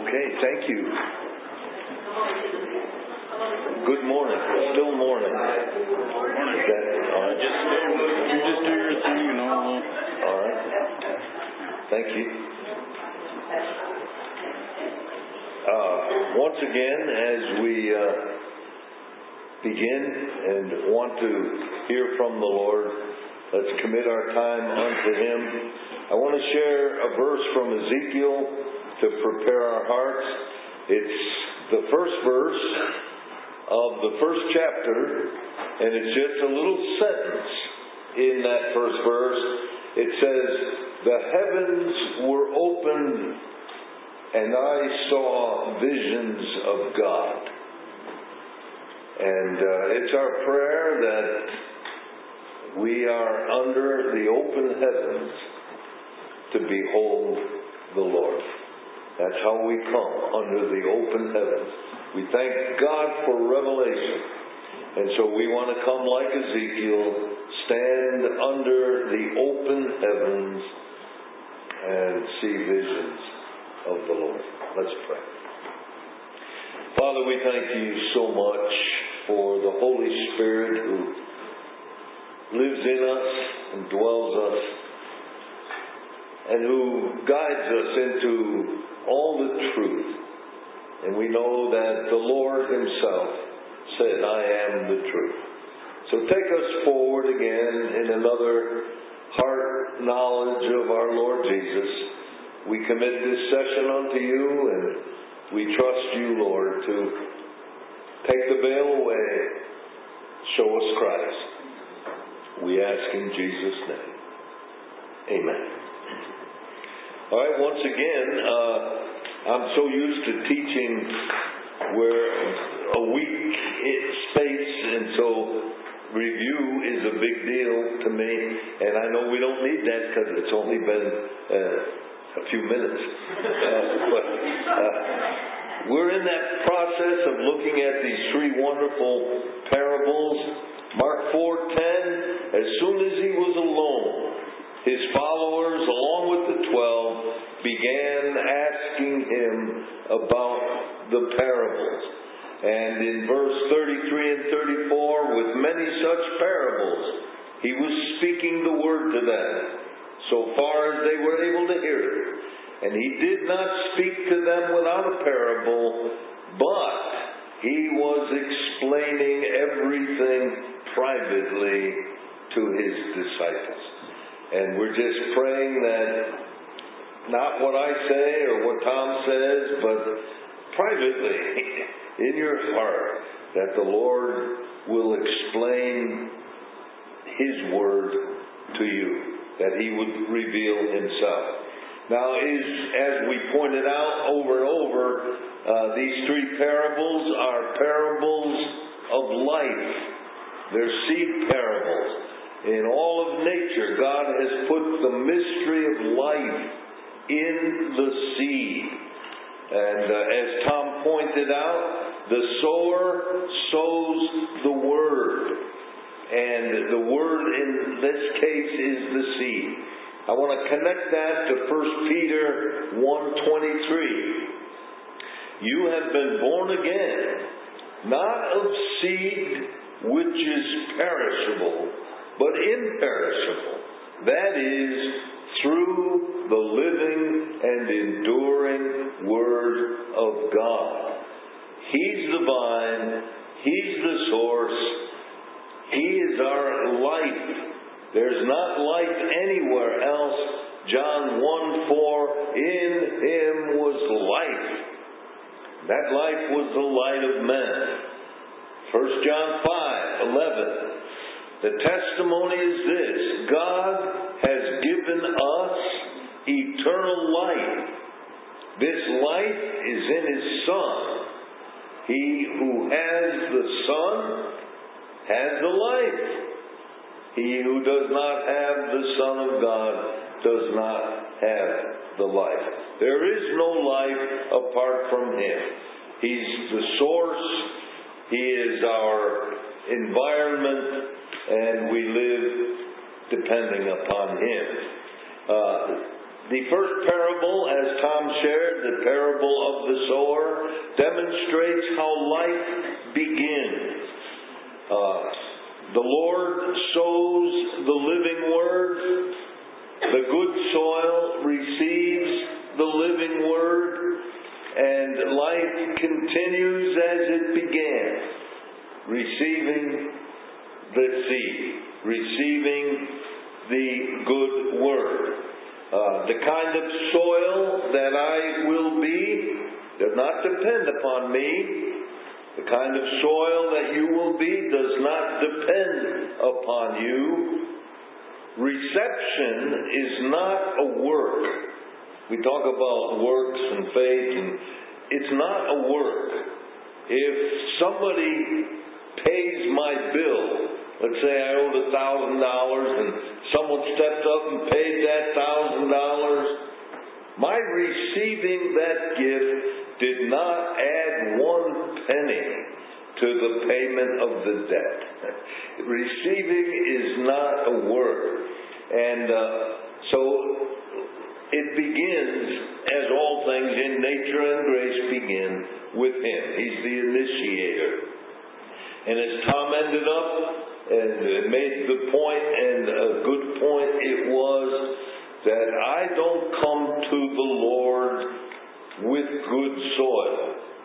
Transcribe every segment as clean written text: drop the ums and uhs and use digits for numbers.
Okay, thank you. Good morning. Still morning. Is that all right? You just do your thing, you know. All right. Thank you. Once again, as we begin and want to hear from the Lord, let's commit our time unto Him. I want to share a verse from Ezekiel to prepare our hearts. It's the first verse of the first chapter, and it's just a little sentence in that first verse. It says, "The heavens were opened, and I saw visions of God." And it's our prayer that we are under the open heavens to behold the Lord. That's how we come, under the open heavens. We thank God for revelation. And so we want to come like Ezekiel, stand under the open heavens and see visions of the Lord. Let's pray. Father, we thank you so much for the Holy Spirit who lives in us and dwells us, and who guides us into all the truth. And we know that the Lord Himself said, "I am the truth." So take us forward again in another heart knowledge of our Lord Jesus. We commit this session unto you, and we trust you, Lord, to take the veil away, show us Christ. We ask in Jesus' name. Amen. All right, once again, I'm so used to teaching where a week space, and so review is a big deal to me, and I know we don't need that because it's only been a few minutes. But we're in that process of looking at these three wonderful parables. Mark 4:10, as soon as He was alone, His followers, along with the 12, began asking Him about the parables. And in verse 33 and 34, with many such parables, He was speaking the word to them, so far as they were able to hear it. And He did not speak to them without a parable, but He was explaining everything privately to His disciples. And we're just praying that not what I say or what Tom says, but privately in your heart, that the Lord will explain His word to you, that He would reveal Himself. Now, as we pointed out over and over, these three parables are parables of life. They're seed parables. In all of nature, God has put the mystery of life in the seed. And as Tom pointed out, the sower sows the word. And the word in this case is the seed. I want to connect that to 1 Peter 1:23. You have been born again, not of seed which is perishable, but imperishable. That is, through the living and enduring Word of God. He's the vine. He's the source. He is our life. There's not life anywhere else. John 1:4, in Him was life. That life was the light of men. 1 John 5:11. The testimony is this: God has given us eternal life. This life is in His Son. He who has the Son has the life. He who does not have the Son of God does not have the life. There is no life apart from Him. He's the source. He is our environment, and we live depending upon Him. The first parable, as Tom shared, the parable of the sower, demonstrates how life begins. The Lord sows the living word. The good soil receives the living word. And life continues as it began, receiving the seed, receiving the good word. The kind of soil that I will be does not depend upon me. The kind of soil that you will be does not depend upon you. Reception is not a work. We talk about works and faith, and it's not a work. If somebody pays my bill, let's say I owed $1,000 and someone stepped up and paid that $1,000, my receiving that gift did not add one penny to the payment of the debt. Receiving is not a work. And so it begins, as all things in nature and grace begin, with Him. He's the initiator. And as Tom ended up and made the point, and a good point it was, that I don't come to the Lord with good soil.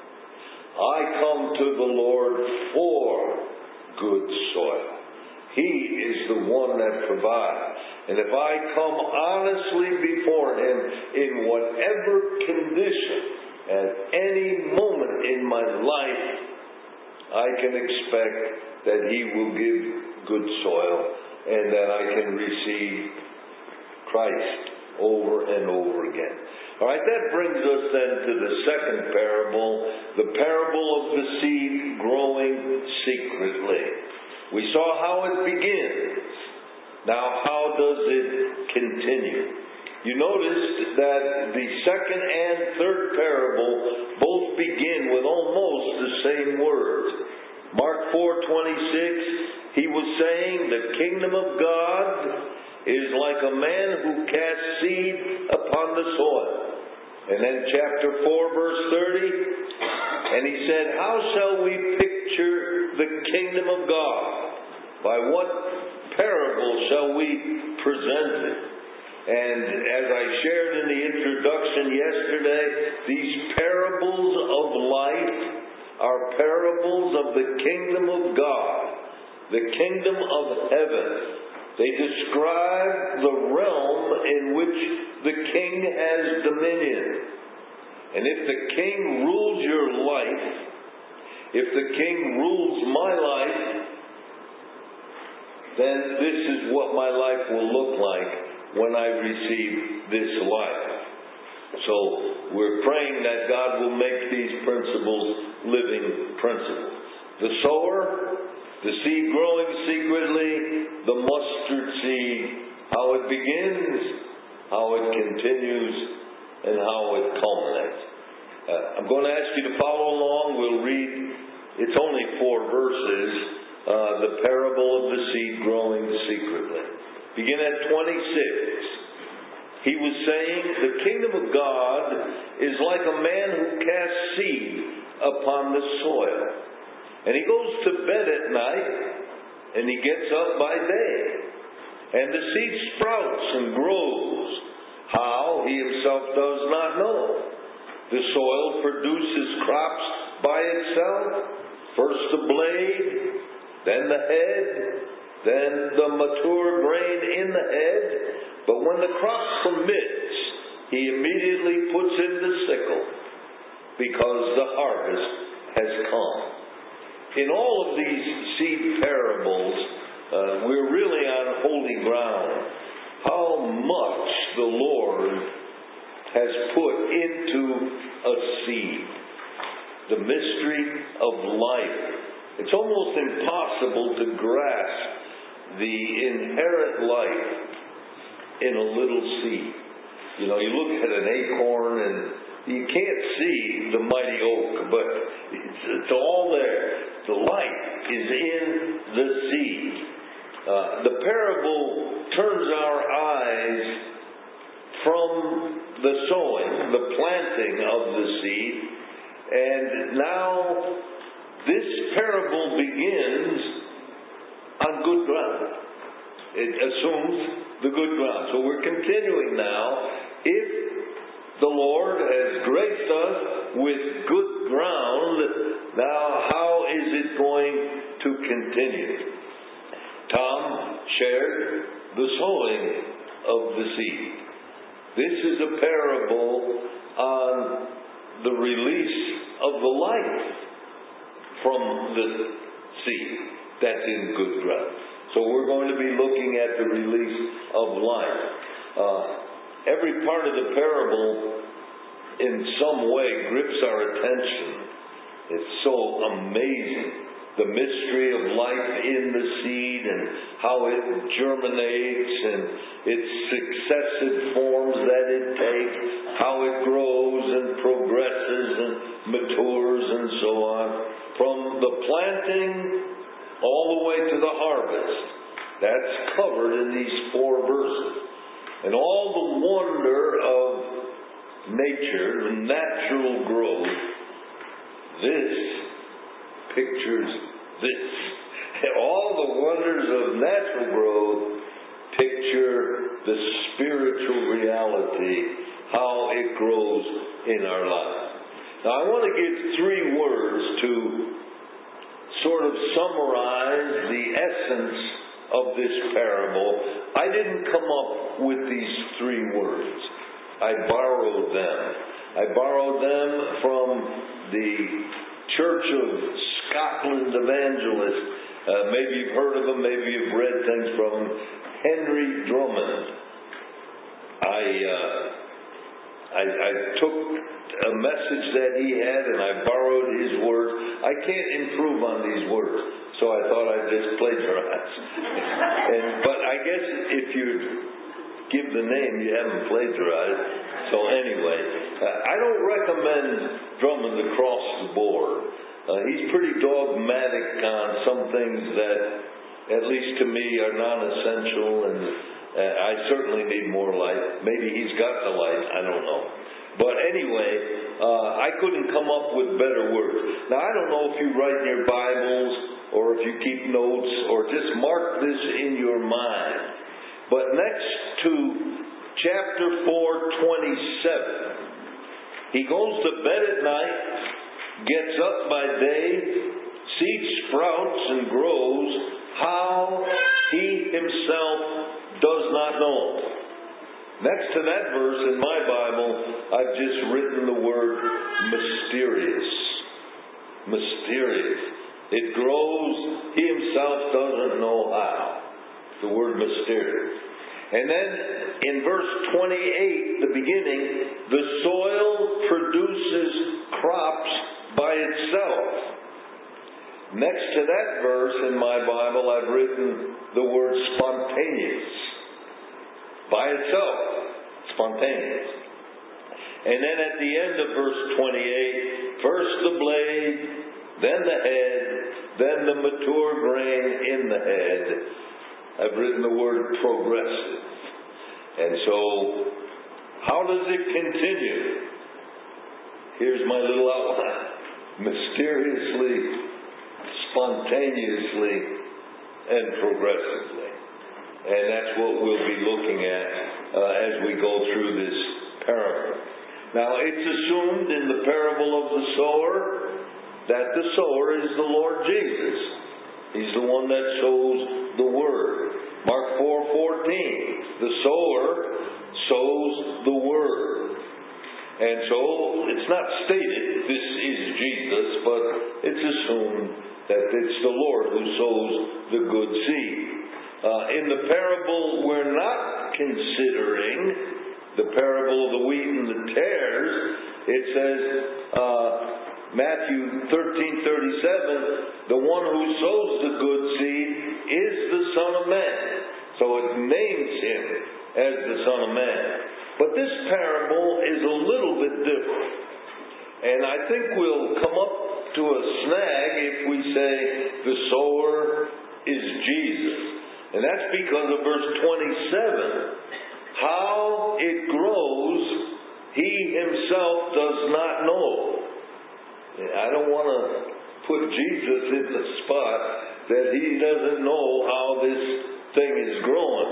I come to the Lord for good soil. He is the one that provides. And if I come honestly before Him in whatever condition, at any moment in my life, I can expect that He will give good soil and that I can receive Christ over and over again. All right, that brings us then to the second parable, the parable of the seed growing secretly. We saw how it begins. Now, how does it continue? You noticed that the second and third parable both begin with almost the same words. Mark 4:26, he was saying, the kingdom of God is like a man who casts seed upon the soil. And then chapter 4, verse 30, and he said, how shall we picture the kingdom of God? By what parable shall we present it? And as I shared in the introduction yesterday, these parables of life are parables of the kingdom of God, the kingdom of heaven. They describe the realm in which the king has dominion. And if the king rules your life, if the king rules my life, then this is what my life will look like when I receive this life. So we're praying that God will make these principles living principles. The sower, the seed growing secretly, the mustard seed, how it begins, how it continues, and how it culminates. I'm going to ask you to follow along. We'll read, it's only 4 verses, the parable of the seed growing secretly. Begin at 26. He was saying, the kingdom of God is like a man who casts seed upon the soil. And he goes to bed at night, and he gets up by day. And the seed sprouts and grows. How, he himself does not know. The soil produces crops by itself. First the blade, then the head, then the mature grain in the head. But when the crop permits, he immediately puts in the sickle, because the harvest has come. In all of these seed parables, we're really on holy ground. How much the Lord has put into a seed. The mystery of life. It's almost impossible to grasp the inherent life in a little seed. You know, you look at an acorn and you can't see the mighty oak, but it's all there. The life is in the seed. The parable turns our eyes from the sowing, the planting of the seed. And now this parable begins on good ground. It assumes the good ground. So we're continuing now. If the Lord has graced us with good ground, now how is it going to continue? Tom shared the sowing of the seed. This is a parable on the release of the life from the seed that's in good ground. So we're going to be looking at the release of life. Every part of the parable in some way grips our attention. It's so amazing. The mystery of life in the seed and how it germinates and its successive forms that it takes, how it grows and progresses and matures and so on. From the planting all the way to the harvest. That's covered in these 4 verses. And all the wonder of nature, natural growth, this pictures this. All the wonders of natural growth picture the spiritual reality, how it grows in our lives. Now I want to give 3 words to sort of summarize the essence of this parable. I didn't come up with these 3 words. I borrowed them. I borrowed them from the Church of Scotland evangelist. Maybe you've heard of him, maybe you've read things from him. Henry Drummond. I took a message that he had and I borrowed his words. I can't improve on these words, so I thought I'd just plagiarize. But I guess if you give the name, you haven't plagiarized. So anyway, I don't recommend Drummond across the board. He's pretty dogmatic on some things that, at least to me, are non-essential, and I certainly need more light. Maybe he's got the light, I don't know. But anyway, I couldn't come up with better words. Now, I don't know if you write in your Bibles or if you keep notes or just mark this in your mind. But next to chapter 4:27, he goes to bed at night, gets up by day, seed sprouts and grows, how he himself does not know. Next to that verse in my Bible, I've just written the word mysterious. Mysterious. It grows, he himself doesn't know how. The word mysterious. And then in verse 28, the beginning, the soil produces crops by itself. Next to that verse in my Bible, I've written the word spontaneous. By itself, spontaneous. And then at the end of verse 28, first the blade, then the head, then the mature grain in the head. I've written the word progressive. And so, how does it continue? Here's my little outline. Mysteriously, spontaneously, and progressively. And that's what we'll be looking at as we go through this parable. Now, it's assumed in the parable of the sower that the sower is the Lord Jesus. He's the one that sows the word. Mark 4:14, the sower sows the word. And so, it's not stated this is Jesus, but it's assumed that it's the Lord who sows the good seed. In the parable we're not considering, the parable of the wheat and the tares, it says, Matthew 13:37, the one who sows the good seed is the Son of Man. So it names him as the Son of Man. But this parable is a little bit different. And I think we'll come up to a snag if we say the sower is Jesus. And that's because of verse 27. how it grows, he himself does not know. I don't want to put Jesus in the spot that he doesn't know how this thing is growing.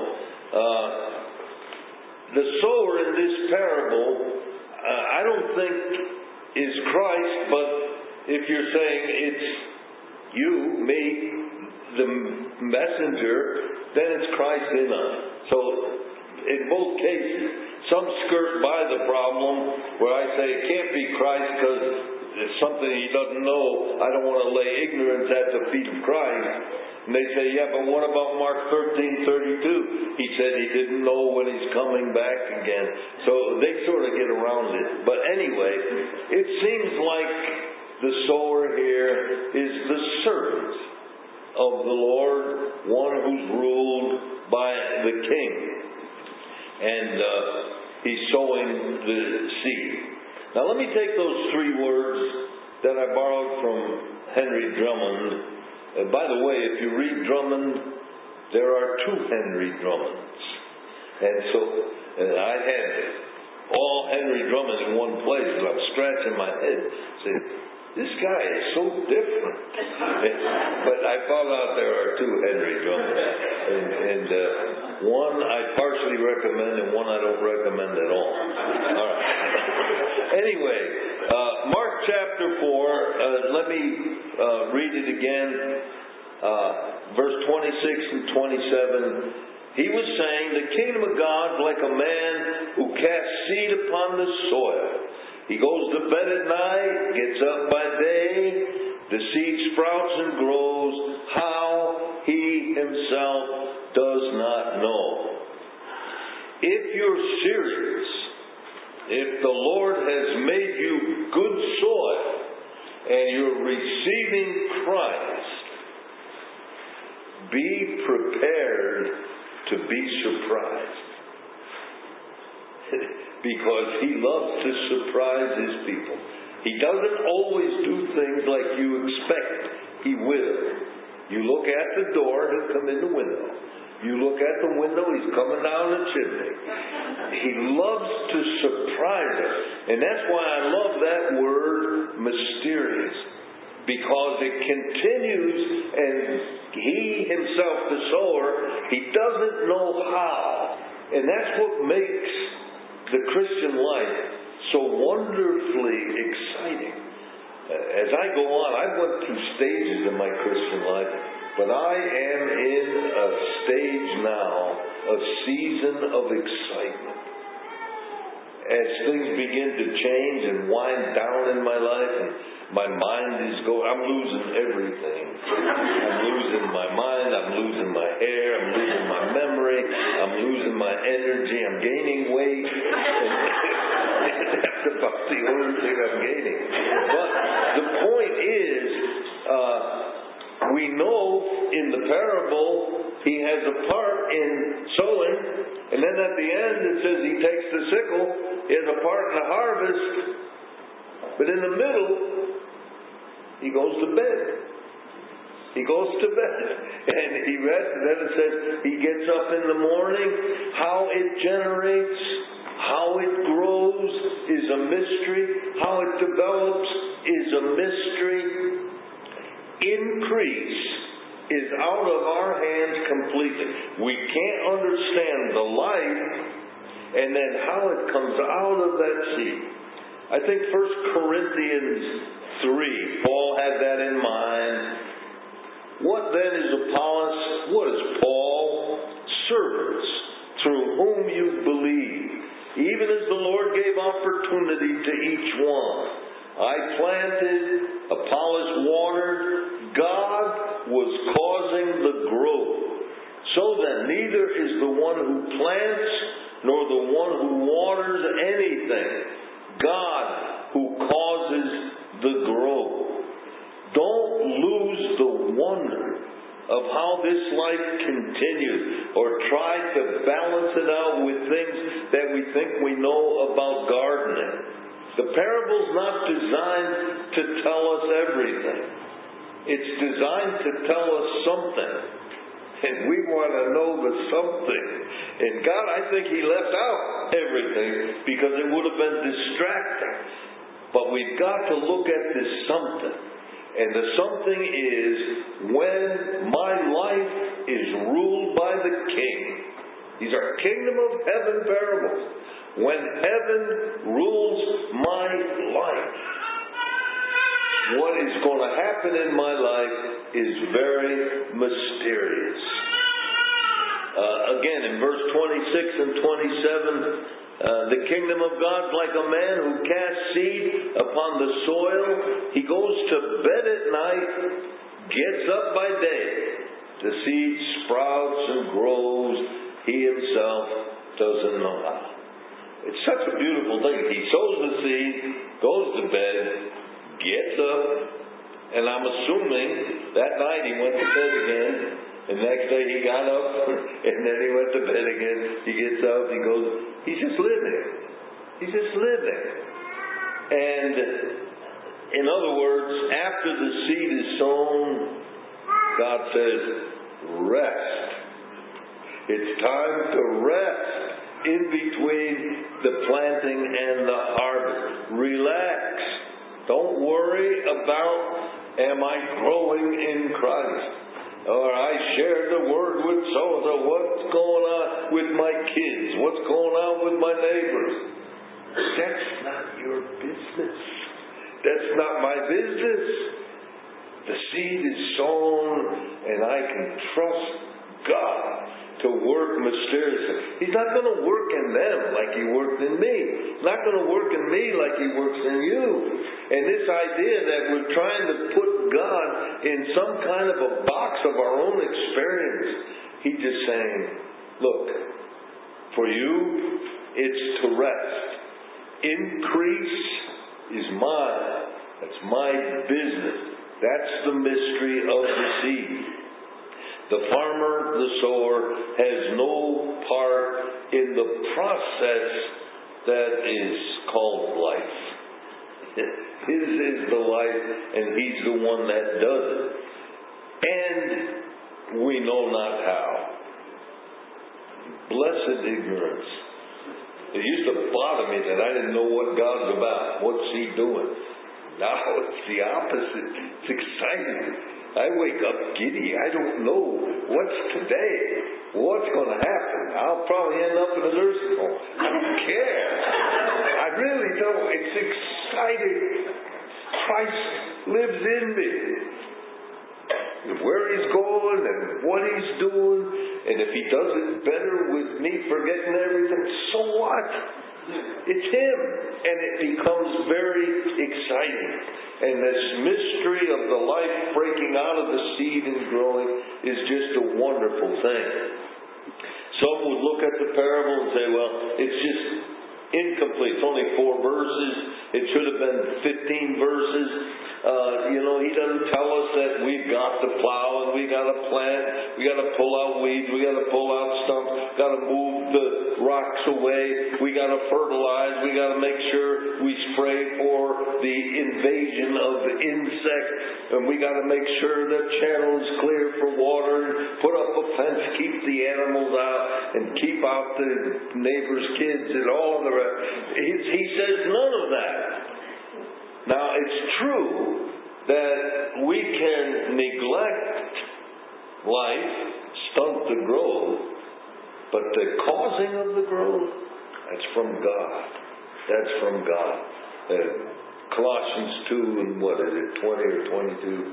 The sower in this parable, I don't think is Christ, but if you're saying it's you, me, the messenger, then it's Christ in us. So in both cases, some skirt by the problem where I say it can't be Christ because it's something he doesn't know. I don't want to lay ignorance at the feet of Christ. And they say, yeah, but what about Mark 13:32? He said he didn't know when he's coming back again. So they sort of get around it. But anyway, it seems like the sower here is the servant of the Lord, one who's ruled by the king. And he's sowing the seed. Now let me take those three words that I borrowed from Henry Drummond. By the way, if you read Drummond, there are two Henry Drummonds. And so I had all Henry Drummond in one place, and I'm scratching my head saying, this guy is so different. But I found out there are two Henry Drummonds. And one I partially recommend and one I don't recommend at all. All right. Anyway, Mark chapter 4, let me read it again. Verse 26 and 27. He was saying, the kingdom of God is like a man who casts seed upon the soil. He goes to bed at night, gets up by day, the seed sprouts and grows. How? He himself does not know. If you're serious, if the Lord has made you good soil and you're receiving Christ, be prepared to be surprised. Because he loves to surprise his people. He doesn't always do things like you expect he will. You look at the door, he'll come in the window. You look at the window, he's coming down the chimney. He loves to surprise us. And that's why I love that word, mysterious. Because it continues, and he himself, the sower, he doesn't know how. And that's what makes the Christian life so wonderfully exciting. As I go on, I went through stages in my Christian life, but I am in a stage now, a season of excitement. As things begin to change and wind down in my life, and my mind is going, I'm losing everything. I'm losing my mind, I'm losing my hair, I'm losing my memory, I'm losing my energy, I'm gaining weight. That's about the only thing I'm gaining. But the point is, we know in the parable he has a part in sowing, and then at the end it says he takes the sickle, he has a part in the harvest, but in the middle he goes to bed. He goes to bed and he rests, and then it says he gets up in the morning. How it generates, how it grows is a mystery. How it develops is a mystery. Increase is out of our hands completely. We can't understand the life and then how it comes out of that seed. I think 1 Corinthians 3, Paul had that in mind. What then is Apollos? What is Paul? Servants through whom you believe, even as the Lord gave opportunity to each one. I planted, Apollos watered, God was causing the growth. So then, neither is the one who plants nor the one who waters anything. God who causes the growth. Don't lose the wonder of how this life continues, or try to balance it out with things that we think we know about gardening. The parable's not designed to tell us everything. It's designed to tell us something. And we want to know the something. And God, I think He left out everything because it would have been distracting. But we've got to look at this something. And the something is when my life is ruled by the King. These are kingdom of heaven parables. When heaven rules my life, what is going to happen in my life is very mysterious. Again, in verse 26 and 27, the kingdom of God is like a man who casts seed upon the soil. He goes to bed at night, gets up by day. The seed sprouts and grows. He himself doesn't know how. It's such a beautiful thing. He sows the seed, goes to bed, gets up, and I'm assuming that night he went to bed again. And next day he got up, and then he went to bed again. He gets up, he goes, he's just living. He's just living. And in other words, after the seed is sown, God says, rest. It's time to rest in between the planting and the harvest. Relax. Don't worry about, am I growing in Christ? Or I shared the word with so-and-so. What's going on with my kids? What's going on with my neighbors? That's not your business. That's not my business. The seed is sown, and I can trust God to work mysteriously. He's not going to work in them like He worked in me. He's not going to work in me like He works in you. And this idea that we're trying to put God in some kind of a box of our own experience, He's just saying, look, for you, it's to rest. Increase is mine. That's my business. That's the mystery of the seed. The farmer, the sower, has no part in the process that is called life. His is the life, and He's the one that does it. And we know not how. Blessed ignorance. It used to bother me that I didn't know what God's about. What's He doing? Now it's the opposite. It's exciting. I wake up giddy. I don't know what's today. What's going to happen? I'll probably end up in a nursing home. I don't care. I really don't. It's exciting. Christ lives in me. Where He's going and what He's doing. And if He does it better with me forgetting everything, so what? It's Him. And it becomes very exciting. And this mystery of the life breaking out of the seed and growing is just a wonderful thing. Some would look at the parable and say, well, it's just incomplete. It's only 4 verses. It should have been 15 verses. He doesn't tell us that we've got to plow and we got to plant. We got to pull out weeds. We got to pull out stumps. Got to move the rocks away. We got to fertilize. We got to make sure we spray for the invasion of the insects. And we got to make sure the channel is clear for water. And put up a fence, keep the animals out, and keep out the neighbors' kids and all of the rest. He says none of that. Now, it's true that we can neglect life, stunt the growth, but the causing of the growth, that's from God. That's from God. Colossians 2 and 20 or 22,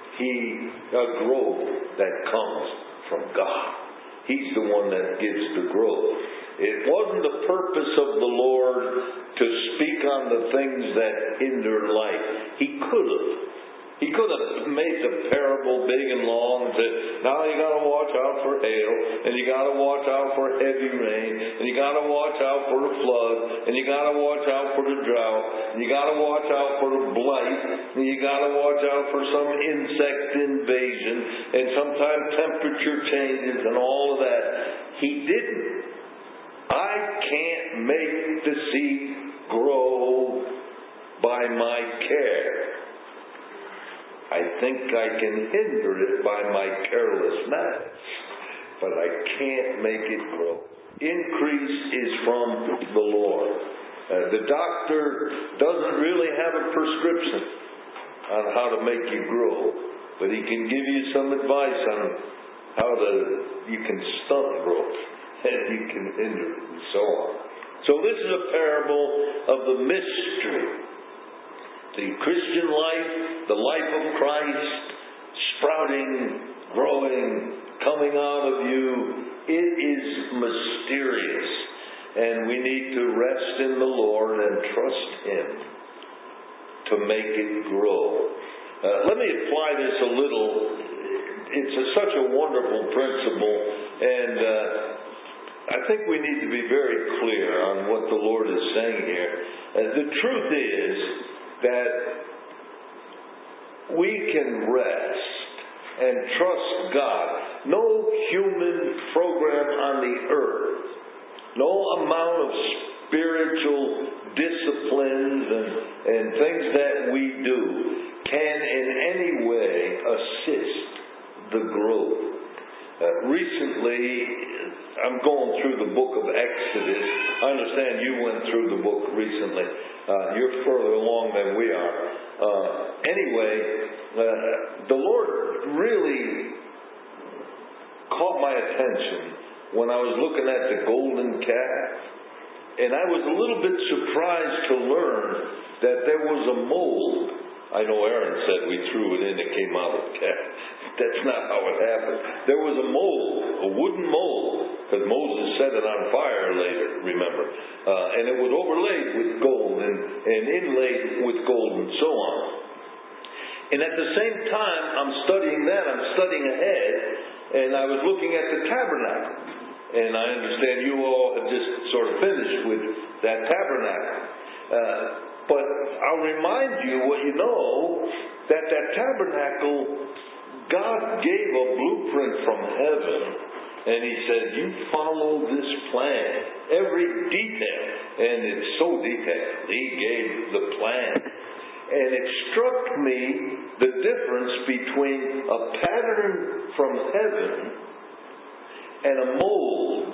a growth that comes from God. He's the one that gives the growth. It wasn't the purpose of the Lord to speak on the things that hinder life. He could have. He could have made the parable big and long and said, now you got to watch out for hail, and you got to watch out for heavy rain, and you got to watch out for the flood, and you got to watch out for the drought, and you got to watch out for the blight, and you got to watch out for some insect invasion, and sometimes temperature changes and all of that. He didn't. I can't make the seed grow by my care. I think I can hinder it by my carelessness. but I can't make it grow. Increase is from the Lord. The doctor doesn't really have a prescription on how to make you grow, but he can give you some advice on how you can stunt growth and you can hinder it and so on. So this is a parable of the mystery. The Christian life, the life of Christ, sprouting, growing, coming out of you, it is mysterious. And we need to rest in the Lord and trust Him to make it grow. Let me apply this a little. It's such a wonderful principle, and I think we need to be very clear on what the Lord is saying here. The truth is that we can rest and trust God. No human program on the earth, no amount of spiritual disciplines and things that we do can in any way assist the growth. Recently, I'm going through the book of Exodus. I understand you went through the book recently. You're further along than we are. Anyway, the Lord really caught my attention when I was looking at the golden calf. And I was a little bit surprised to learn that there was a mold. I know Aaron said we threw it in, it came out of the calf. That's not how it happened. There was a mold, a wooden mold, because Moses set it on fire later, remember. And it was overlaid with gold and inlaid with gold and so on. And at the same time, I'm studying that, I'm studying ahead, and I was looking at the tabernacle. And I understand you all have just sort of finished with that tabernacle. But I'll remind you what you know, that tabernacle, God gave a blueprint from heaven. And He said, you follow this plan, every detail. And it's so detailed. He gave the plan. And it struck me the difference between a pattern from heaven and a mold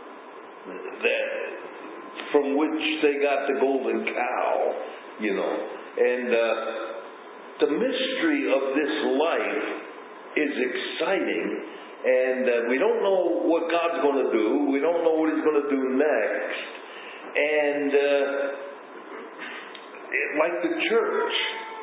from which they got the golden cow, you know. And the mystery of this life is exciting, and we don't know what God's going to do. We don't know what He's going to do next. And like the church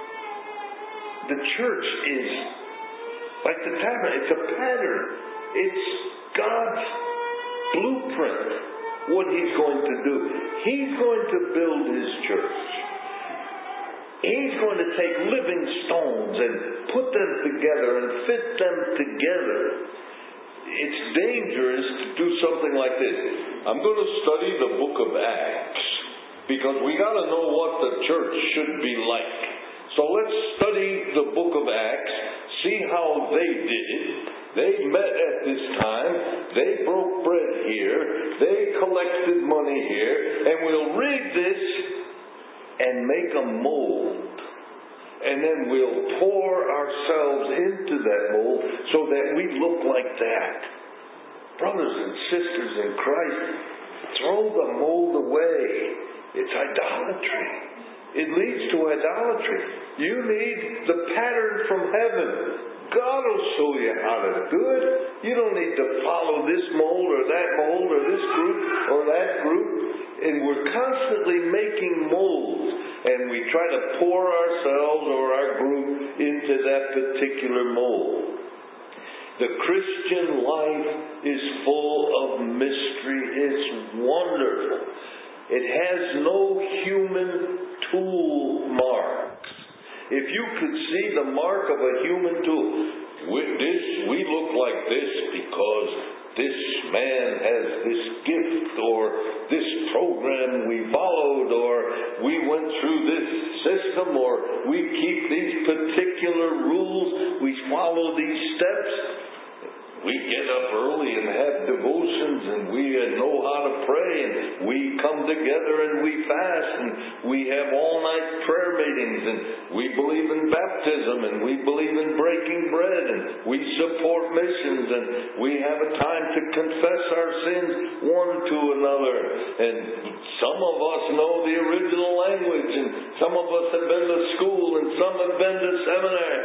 is like the tabernacle. It's a pattern. It's God's blueprint, what He's going to do. He's going to build His church. He's going to take living stones and put them together and fit them together. It's dangerous to do something like this. I'm going to study the book of Acts because we got to know what the church should be like. So let's study the book of Acts, see how they did it. They met at this time. They broke bread here. They collected money here. And we'll read this and make a mold. And then we'll pour ourselves into that mold so that we look like that. Brothers and sisters in Christ, throw the mold away. It's idolatry. It leads to idolatry. You need the pattern from heaven. God will show you how to do it. You don't need to follow this mold or that mold or this group or that group. And we're constantly making molds. And we try to pour ourselves or our group into that particular mold. The Christian life is full of mystery. It's wonderful. It has no human tool marks. If you could see the mark of a human tool, we look like this because this man has this gift, or this program we followed, or we went through this system, or we keep these particular rules, we follow these steps. We get up early and have devotions, and we know how to pray, and we come together and we fast, and we have all-night prayer writings, and we believe in baptism, and we believe in breaking bread, and we support missions, and we have a time to confess our sins one to another. And some of us know the original language, and some of us have been to school, and some have been to seminary.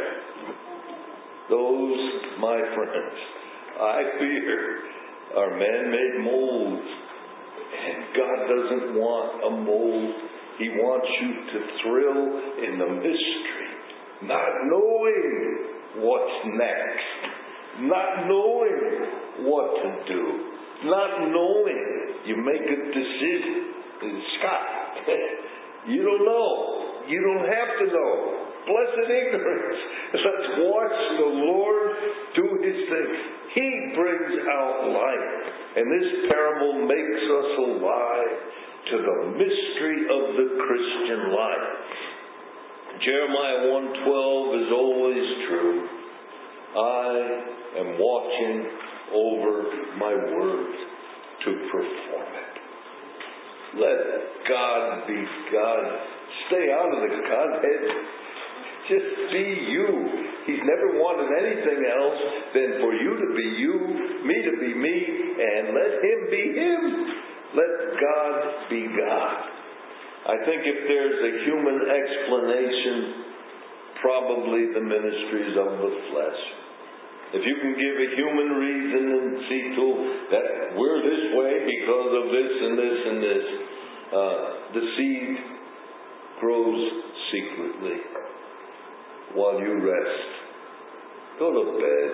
Those, my friends, I fear, are man-made molds. And God doesn't want a mold. He wants you to thrill in the mystery, not knowing what's next, not knowing what to do, not knowing. You make a decision. Scott, you don't know. You don't have to know. Blessed ignorance. Let's watch the Lord do His thing. He brings out light. And this parable makes us alive to the mystery of the Christian life. Jeremiah 1:12 is always true. I am watching over my word to perform it. Let God be God. Stay out of the Godhead. Just be you. He's never wanted anything else than for you to be you, me to be me, and let Him be Him. Let God be God. I think if there's a human explanation, probably the ministries of the flesh. If you can give a human reason and see to that we're this way because of this and this and this, the seed grows secretly while you rest. Go to bed.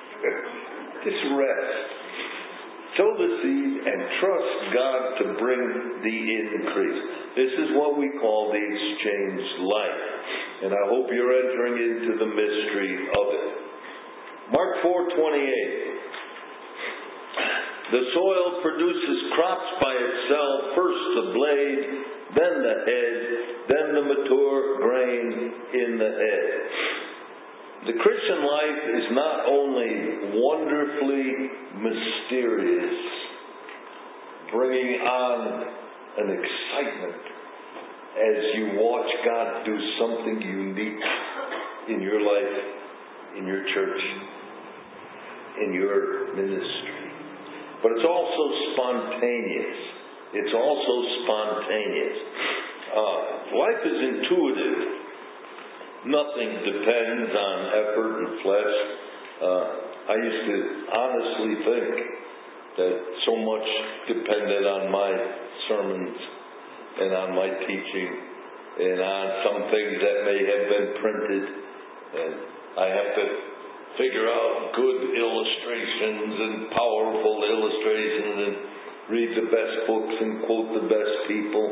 Just rest. Sow the seed and trust God to bring the increase. This is what we call the exchange life. And I hope you're entering into the mystery of it. Mark 4:28. The soil produces crops by itself, first the blade, then the head, then the mature grain in the head. The Christian life is not only wonderfully mysterious, bringing on an excitement as you watch God do something unique in your life, in your church, in your ministry. But it's also spontaneous. It's also spontaneous. Life is intuitive. Nothing depends on effort and flesh. I used to honestly think that so much depended on my sermons and on my teaching and on some things that may have been printed. And I have to figure out good illustrations and powerful illustrations and read the best books and quote the best people.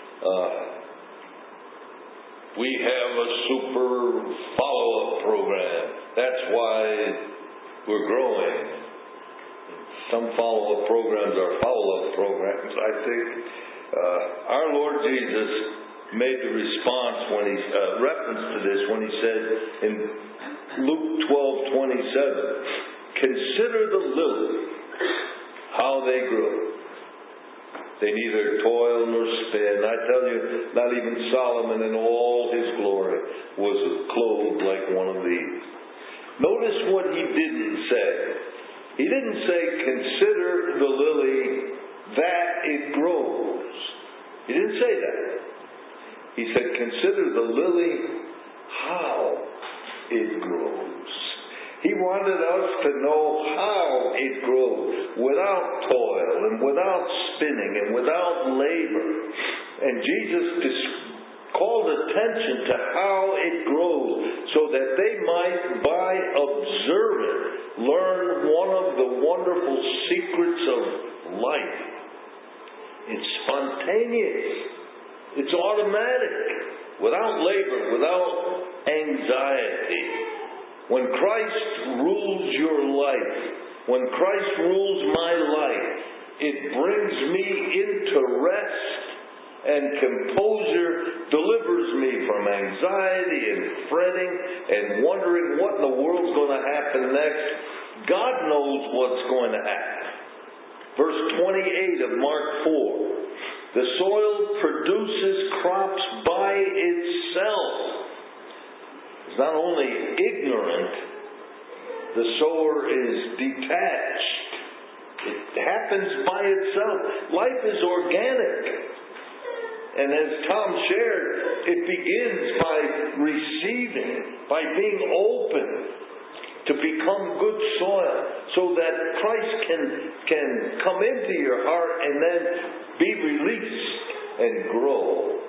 We have a super follow-up program. That's why we're growing. Some follow-up programs are follow-up programs. I think our Lord Jesus made the response when He reference to this when He said in Luke 12:27, "Consider the lily, how they grow. They neither toil nor spin." I tell you, not even Solomon in all his glory was clothed like one of these. Notice what He didn't say. He didn't say, "Consider the lily that it grows." He didn't say that. He said, "Consider the lily how it grows." He wanted us to know how it grows without toil and without spinning and without labor. And Jesus called attention to how it grows so that they might, by observing, learn one of the wonderful secrets of life. It's spontaneous. It's automatic. Without labor, without anxiety. When Christ rules your life, when Christ rules my life, it brings me into rest and composure, delivers me from anxiety and fretting and wondering what in the world's going to happen next. God knows what's going to happen. Verse 28 of Mark 4. The soil produces crops by itself. is not only ignorant, the sower is detached. It happens by itself. Life is organic. And as Tom shared, it begins by receiving, by being open to become good soil so that Christ can come into your heart and then be released and grow.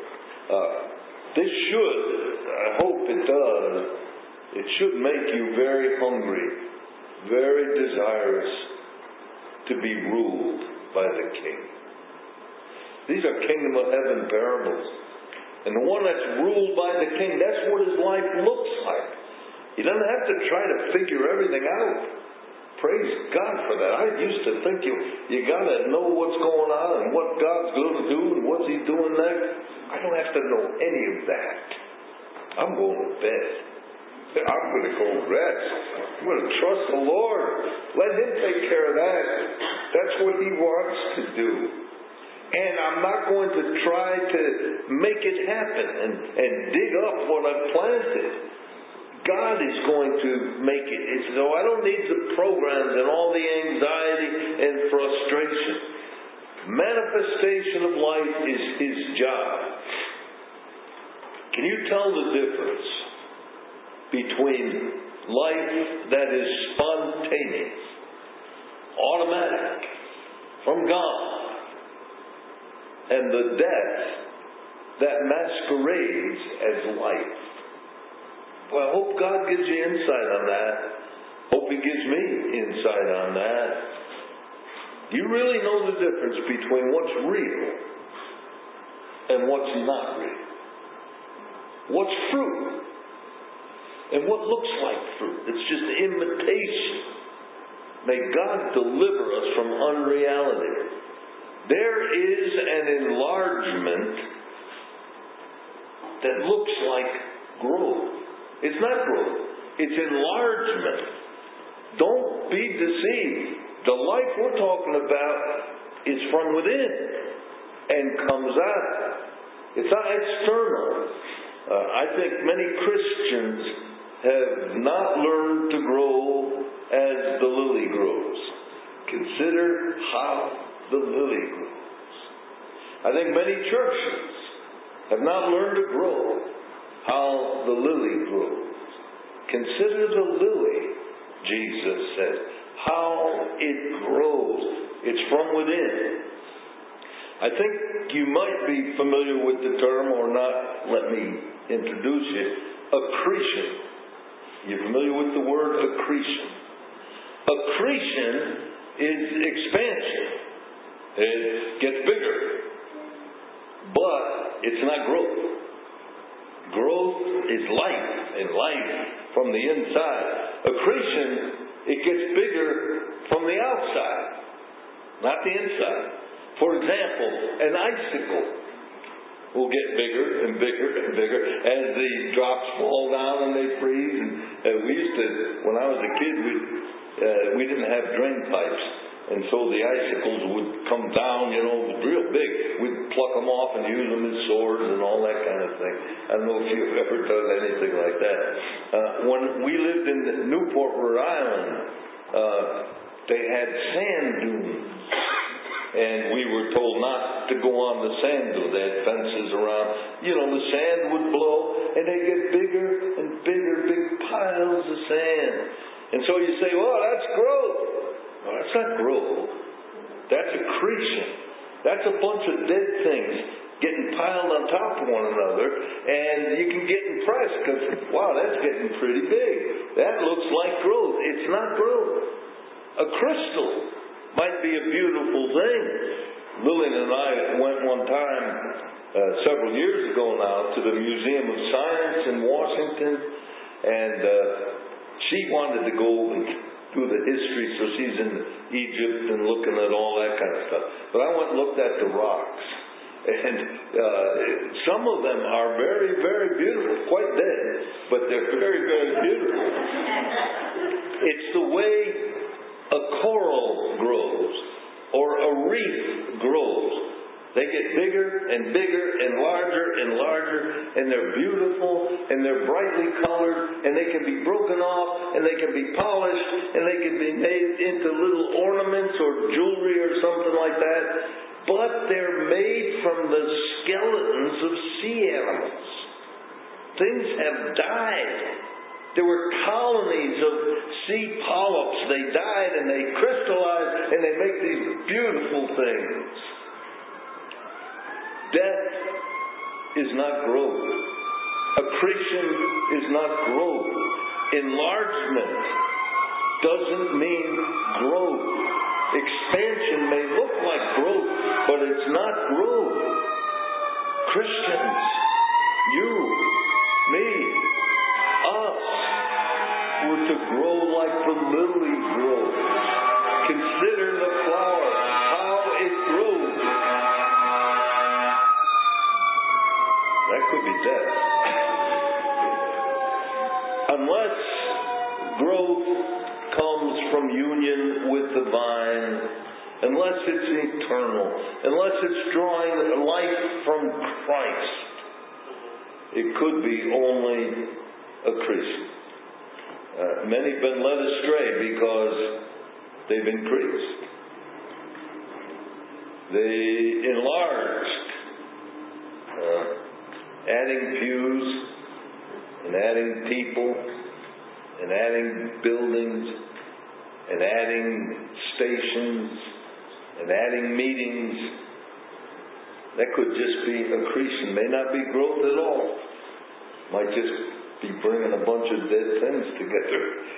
This should, I hope it does, it should make you very hungry, very desirous to be ruled by the King. These are kingdom of heaven parables. And the one that's ruled by the King, that's what his life looks like. He doesn't have to try to figure everything out. Praise God for that. I used to think you got to know what's going on and what God's going to do and what's He doing next. I don't have to know any of that. I'm going to bed. I'm going to go rest. I'm going to trust the Lord. Let Him take care of that. That's what He wants to do. And I'm not going to try to make it happen and dig up what I've planted. God is going to make it. So I don't need the programs and all the anxiety and frustration. Manifestation of life is His job. Can you tell the difference between life that is spontaneous, automatic, from God, and the death that masquerades as life? Well, I hope God gives you insight on that. Hope He gives me insight on that. You really know the difference between what's real and what's not real. What's fruit and what looks like fruit. It's just imitation. May God deliver us from unreality. There is an enlargement that looks like growth. It's not growth. It's enlargement. Don't be deceived. The life we're talking about is from within and comes out. It's not external. I think many Christians have not learned to grow as the lily grows. Consider how the lily grows. I think many churches have not learned to grow how the lily grows. Consider the lily, Jesus said, how it grows. It's from within. I think you might be familiar with the term or not. Let me introduce you. Accretion. You familiar with the word accretion? Accretion is expansion. It gets bigger. But it's not growth. Growth is life, and life from the inside. Accretion, it gets bigger from the outside, not the inside. For example, an icicle will get bigger and bigger and bigger as the drops fall down and they freeze. And we used to, when I was a kid, we didn't have drain pipes. And so the icicles would come down, real big. We'd pluck them off and use them as swords and all that kind of thing. I don't know if you've ever done anything like that. When we lived in Newport, Rhode Island, they had sand dunes. And we were told not to go on the sand dune. They had fences around. The sand would blow and they'd get bigger and bigger, big piles of sand. And so you say, well, that's growth. No, that's not growth. That's accretion. That's a bunch of dead things getting piled on top of one another, and you can get impressed because, wow, that's getting pretty big. That looks like growth. It's not growth. A crystal might be a beautiful thing. Lillian and I went one time, several years ago now, to the Museum of Science in Washington, and she wanted to go and do the history, so she's in Egypt and looking at all that kind of stuff. But I went and looked at the rocks. And some of them are very, very beautiful. Quite dead, but they're very, very beautiful. It's the way a coral grows or a reef grows. They get bigger and bigger and larger and larger, and and they're beautiful, and they're brightly colored, and they can be broken off, and they can be polished, and they can be made into little ornaments or jewelry or something like that. But they're made from the skeletons of sea animals. Things have died. There were colonies of sea polyps. They died and they crystallized and they make these beautiful things. Death is not growth. Accretion is not growth. Enlargement doesn't mean growth. Expansion may look like growth, but it's not growth. Christians, you, me, us, we're to grow like the lily grows. Consider the flower, how it grows. That could be death. Unless growth comes from union with the vine, unless it's eternal, unless it's drawing life from Christ, it could be only accretion. Many have been led astray because they've increased. They enlarged, adding pews and adding people and adding buildings and adding stations and adding meetings. That could just be accretion. May not be growth at all. Might just be bringing a bunch of dead things together.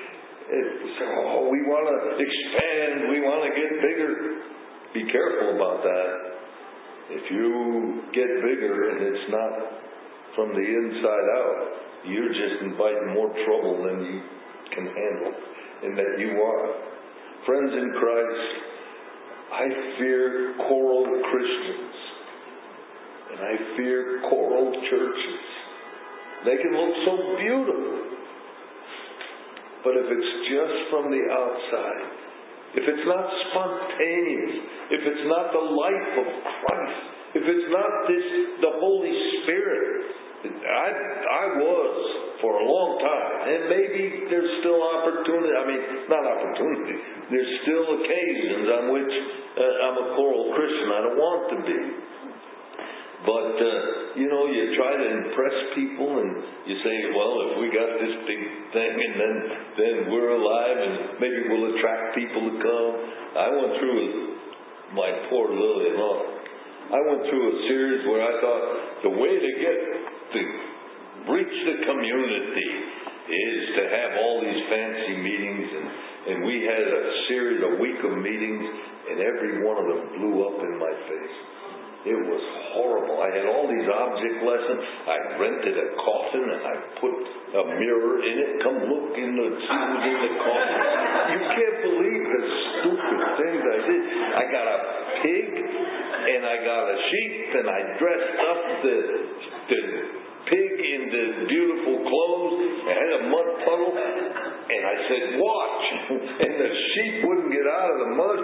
We want to expand. We want to get bigger. Be careful about that. If you get bigger and it's not from the inside out, you're just inviting more trouble than you can handle, and that you are. Friends in Christ, I fear choral Christians, and I fear choral churches. They can look so beautiful, but if it's just from the outside, if it's not spontaneous, if it's not the life of Christ, if it's not the Holy Spirit, I was for a long time, and maybe there's still opportunity. Not opportunity. There's still occasions on which I'm a choral Christian. I don't want to be. But, you try to impress people and you say, well, if we got this big thing and then we're alive and maybe we'll attract people to come. I went through my poor Lily, I went through a series where I thought the way to reach the community is to have all these fancy meetings, and we had a week of meetings, and every one of them blew up in my face. It was horrible. I had all these object lessons. I rented a coffin and I put a mirror in it. Come look in the coffin. You can't believe the stupid things I did. I got a pig and I got a sheep and I dressed up the pig in the beautiful clothes. I had a mud puddle and I said, watch. And the sheep wouldn't get out of the mud.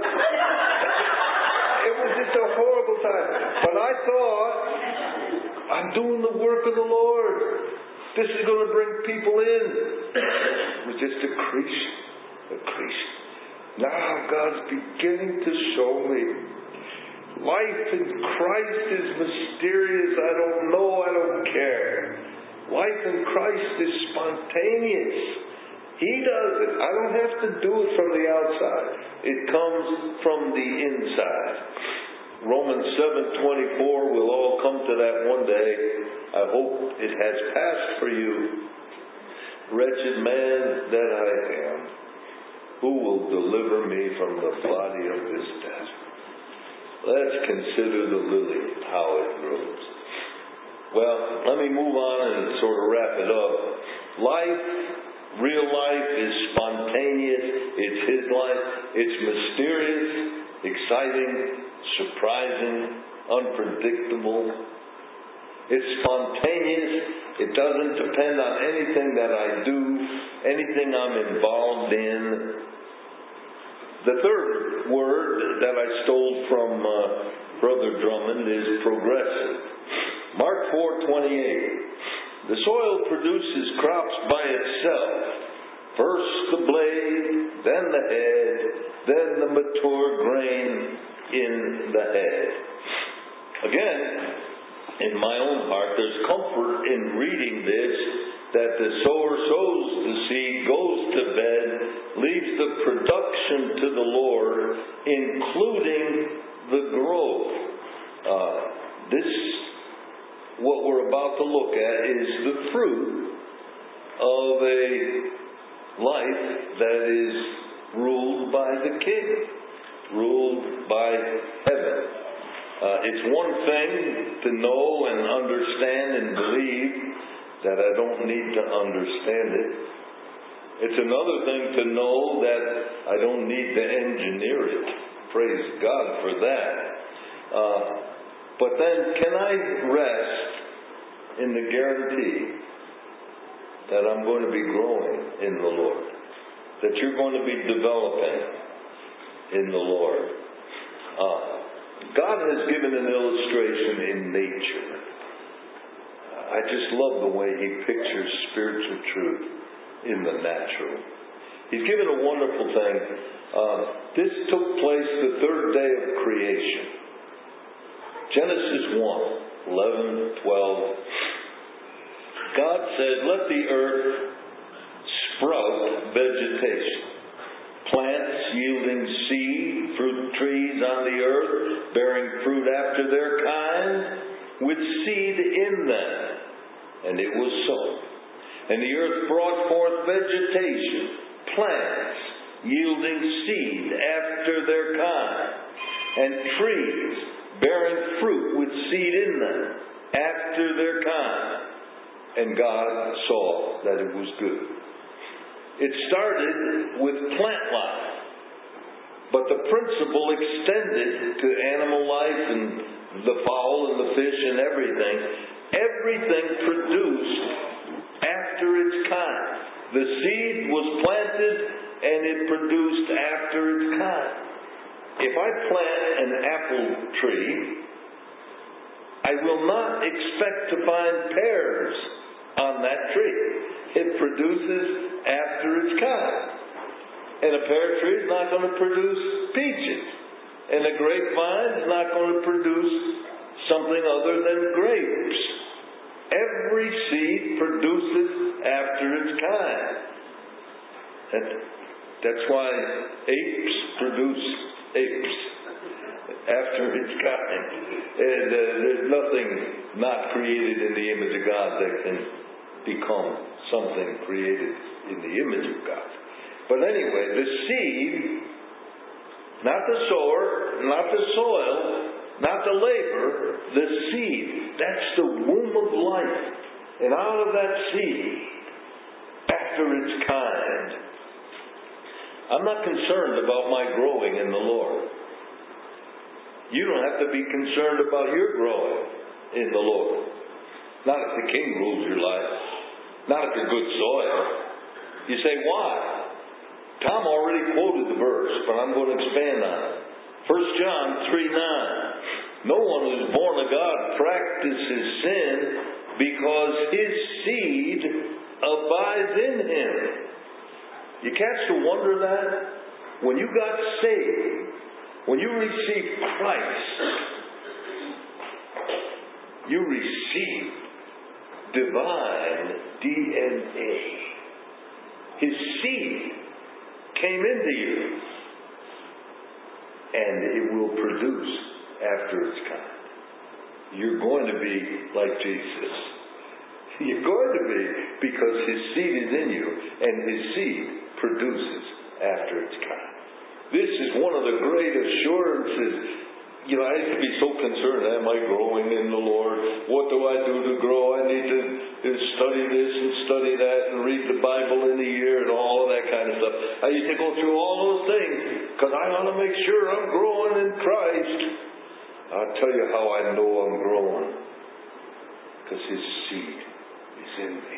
It was just a horrible time. But I thought, I'm doing the work of the Lord. This is going to bring people in. It was just accretion. Now God's beginning to show me life in Christ is mysterious. I don't know. I don't care. Life in Christ is spontaneous. He does it. I don't have to do it from the outside. It comes from the inside. Romans 7:24, we'll all come to that one day. I hope it has passed for you. Wretched man that I am, who will deliver me from the body of this death? Let's consider the lily, how it grows. Well, let me move on and sort of wrap it up. Real life is spontaneous. It's His life. It's mysterious, exciting, surprising, unpredictable. It's spontaneous. It doesn't depend on anything that I do, anything I'm involved in. The third word that I stole from Brother Drummond is progressive. Mark 4:28. The soil produces crops by itself. First the blade, then the head, then the mature grain in the head. Again, in my own heart, there's comfort in reading this, that the sower sows the seed, goes to bed, leaves the production to the Lord, including the growth. What we're about to look at is the fruit of a life that is ruled by the King, ruled by heaven. It's one thing to know and understand and believe that I don't need to understand it. It's another thing to know that I don't need to engineer it. Praise God for that. But then, can I rest in the guarantee that I'm going to be growing in the Lord? That you're going to be developing in the Lord? God has given an illustration in nature. I just love the way He pictures spiritual truth in the natural. He's given a wonderful thing. This took place the third day of creation. Genesis 1:11, 12. God said, "Let the earth sprout vegetation, plants yielding seed, fruit trees on the earth, bearing fruit after their kind, with seed in them." And it was so. And the earth brought forth vegetation, plants yielding seed after their kind, and trees bearing fruit with seed in them after their kind. And God saw that it was good. It started with plant life, but the principle extended to animal life and the fowl and the fish and everything. Everything produced after its kind. The seed was planted and it produced after its kind. If I plant an apple tree, I will not expect to find pears on that tree. It produces after its kind. And a pear tree is not going to produce peaches. And a grapevine is not going to produce something other than grapes. Every seed produces after its kind. That's why apes produce apes after its kind. There's nothing not created in the image of God that can become something created in the image of God. But anyway, the seed, not the sower, not the soil, not the labor, the seed. That's the womb of life. And out of that seed, after its kind, I'm not concerned about my growing in the Lord. You don't have to be concerned about your growing in the Lord. Not if the King rules your life. Not if you're good soil. You say, why? Tom already quoted the verse, but I'm going to expand on it. 1 John 3:9. No one who is born of God practices sin because his seed abides in him. You catch the wonder of that? When you got saved, when you received Christ, you received divine DNA. His seed came into you, and it will produce after its kind. You're going to be like Jesus. You're going to be, because His seed is in you, and His seed produces after its kind. This is one of the great assurances. I used to be so concerned, am I growing in the Lord? What do I do to grow? I need to study this and study that and read the Bible in a year and all of that kind of stuff. I used to go through all those things because I want to make sure I'm growing in Christ. I'll tell you how I know I'm growing. Because His seed is in me.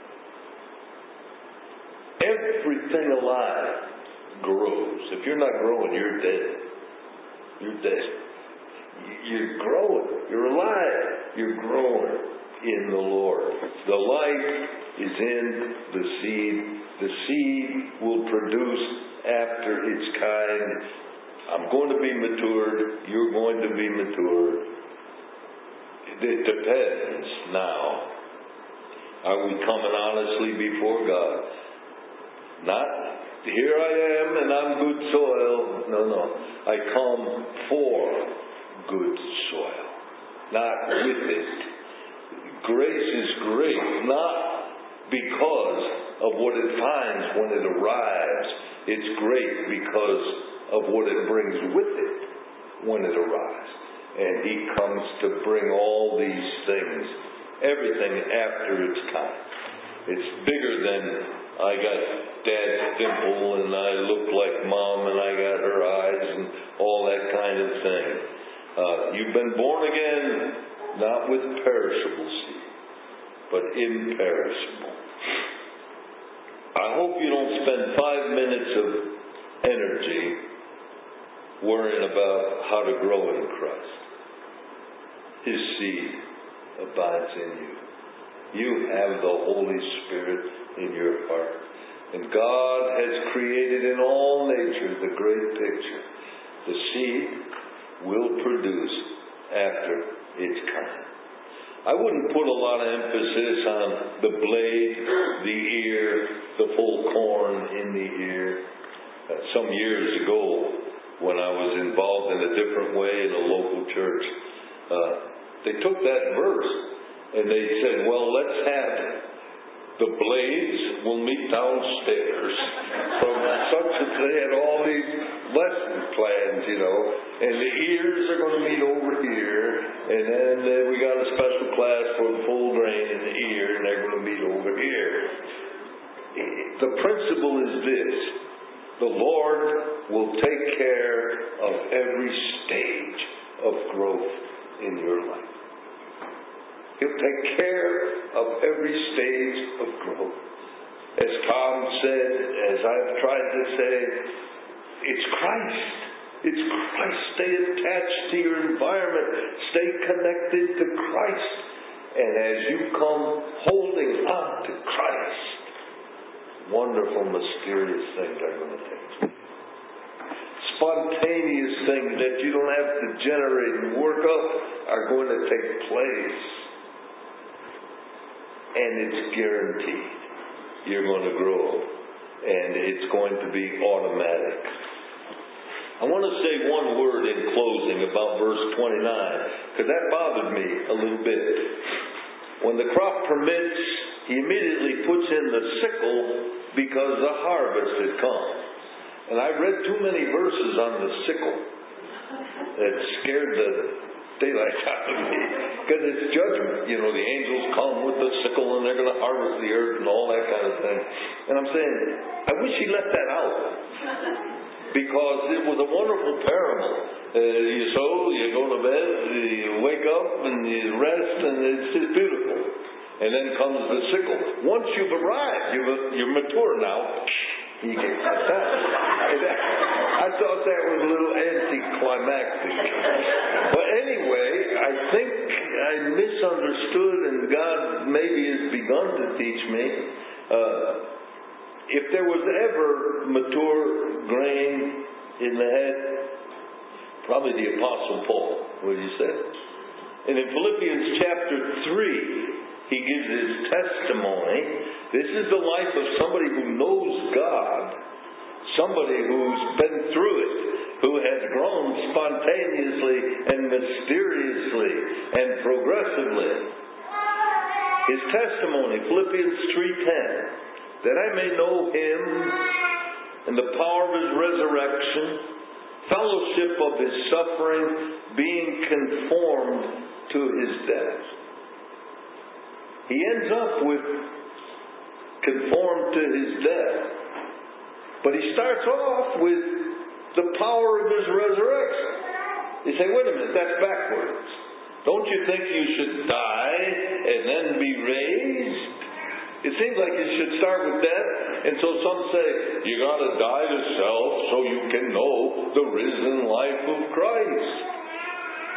Everything alive grows. If you're not growing, you're dead. You're dead. You're growing. You're alive. You're growing in the Lord. The life is in the seed. The seed will produce after its kind. I'm going to be matured. You're going to be matured. It depends now. Are we coming honestly before God? Not, here I am and I'm good soil. No. I come for good soil, not with it. Grace is great, not because of what it finds when it arrives. It's great because of what it brings with it when it arrives. And He comes to bring all these things, everything after its kind. It's bigger than I got Dad's dimple and I look like Mom and I got her eyes and all that kind of thing. You've been born again, not with perishable seed, but imperishable. I hope you don't spend 5 minutes of energy worrying about how to grow in Christ. His seed abides in you. You have the Holy Spirit in your heart. And God has created in all nature the great picture. The seed will produce after its kind. I wouldn't put a lot of emphasis on the blade, the ear, the full corn in the ear. Some years ago, when I was involved in a different way in a local church, they took that verse and they said, well, let's have the blades will meet downstairs. From such that they had all these lesson plans, and the ears are going to meet over here, and then we got a special class for the full grain in the ear, and they're going to meet over here. The principle is this: the Lord will take care of every stage of growth in your life. He'll take care of every stage of growth. As Tom said, as I've tried to say, it's Christ. It's Christ. Stay attached to your environment. Stay connected to Christ. And as you come holding on to Christ, wonderful, mysterious things are going to take place. Spontaneous things that you don't have to generate and work up are going to take place. And it's guaranteed. You're going to grow. And it's going to be automatic. I want to say one word in closing about verse 29, because that bothered me a little bit. When the crop permits, he immediately puts in the sickle because the harvest had come. And I read too many verses on the sickle. It scared the daylight out of me. Because it's judgment. The angels come with the sickle and they're going to harvest the earth and all that kind of thing. And I'm saying, I wish he left that out. Because it was a wonderful parable. You sow, you go to bed, you wake up and you rest, and it's just beautiful. And then comes the sickle. Once you've arrived, you're mature now. You get that. I thought that was a little anticlimactic. But anyway, I think I misunderstood, and God maybe has begun to teach me. If there was ever mature grain in the head, probably the Apostle Paul, what he said. And in Philippians chapter 3, he gives his testimony. This is the life of somebody who knows God, somebody who's been through it, who has grown spontaneously and mysteriously and progressively. His testimony, Philippians 3:10, that I may know Him and the power of His resurrection, fellowship of His suffering, being conformed to His death. He ends up with conformed to His death. But he starts off with the power of His resurrection. You say, wait a minute, that's backwards. Don't you think you should die and then be raised? It seems like you should start with death. And so some say, you got to die to self so you can know the risen life of Christ.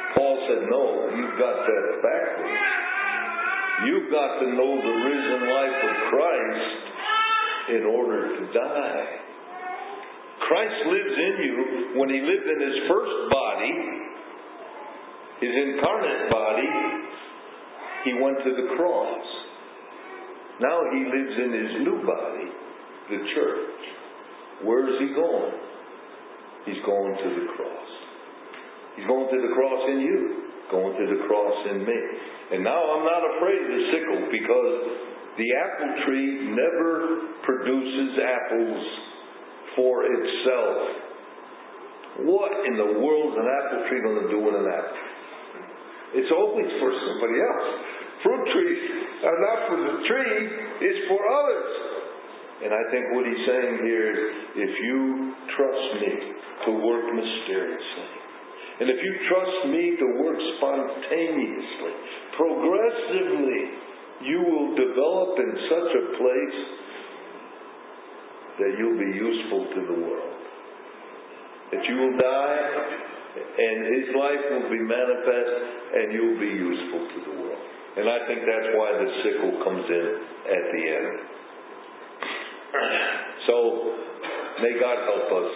said, no, you've got that backwards. You've got to know the risen life of Christ in order to die. Christ lives in you. When He lived in His first body, His incarnate body, He went to the cross. Now He lives in His new body, the church. Where is He going? He's going to the cross. He's going to the cross in you, going to the cross in me. And now I'm not afraid of the sickle, because the apple tree never produces apples for itself. What in the world is an apple tree going to do with an apple? It's always for somebody else. Fruit trees are not for the tree, it's for others. And I think what He's saying here is, if you trust me to work mysteriously, and if you trust me to work spontaneously, progressively, you will develop in such a place that you'll be useful to the world. That you will die, and His life will be manifest, and you'll be useful to the world. And I think that's why the sickle comes in at the end. So, may God help us.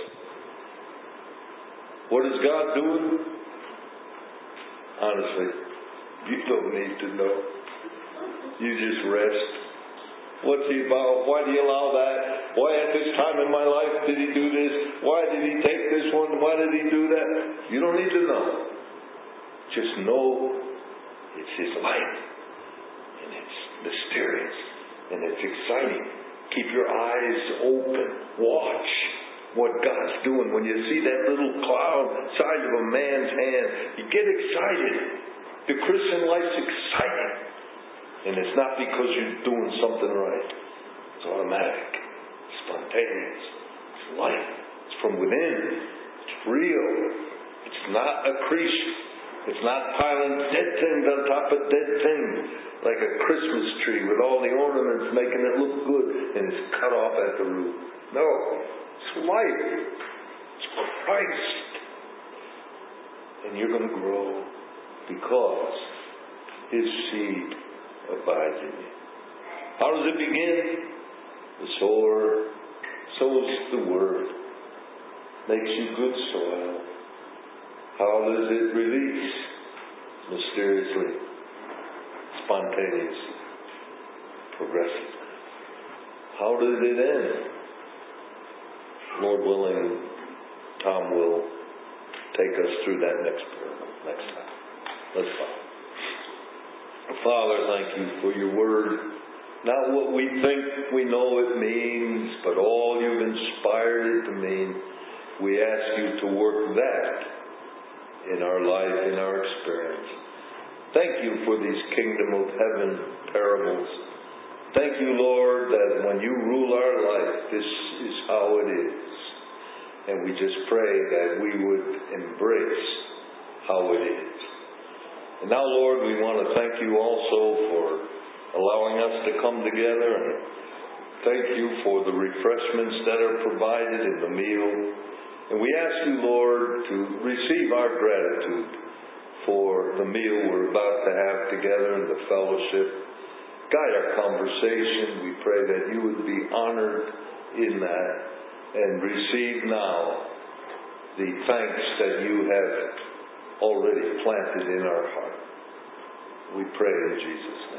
What is God doing? Honestly, you don't need to know. You just rest. What's He about? Why do you allow that? Why at this time in my life did He do this? Why did He take this one? Why did He do that? You don't need to know. Just know it's His life. And it's mysterious. And it's exciting. Keep your eyes open. Watch what God's doing. When you see that little cloud size of a man's hand, you get excited. The Christian life's exciting. And it's not because you're doing something right. It's automatic. It's spontaneous. It's life. It's from within. It's real. It's not accretion. It's not piling dead things on top of dead things, like a Christmas tree with all the ornaments making it look good, and it's cut off at the root. No. It's life. It's Christ. And you're going to grow because His seed abides in you. How does it begin? The sower sows the word. Makes you good soil. How does it release? Mysteriously. Spontaneously. Progressively. How does it end? Lord willing, Tom will take us through that next time. Let's bow. Father, thank You for Your word. Not what we think we know it means, but all You've inspired it to mean. We ask You to work that in our life, in our experience. Thank You for these kingdom of heaven parables. Thank You, Lord, that when You rule our life, this is how it is. And we just pray that we would embrace how it is. And now, Lord, we want to thank You also for allowing us to come together, and thank You for the refreshments that are provided in the meal. And we ask You, Lord, to receive our gratitude for the meal we're about to have together and the fellowship. Guide our conversation. We pray that You would be honored in that, and receive now the thanks that You have already planted in our heart. We pray in Jesus' name.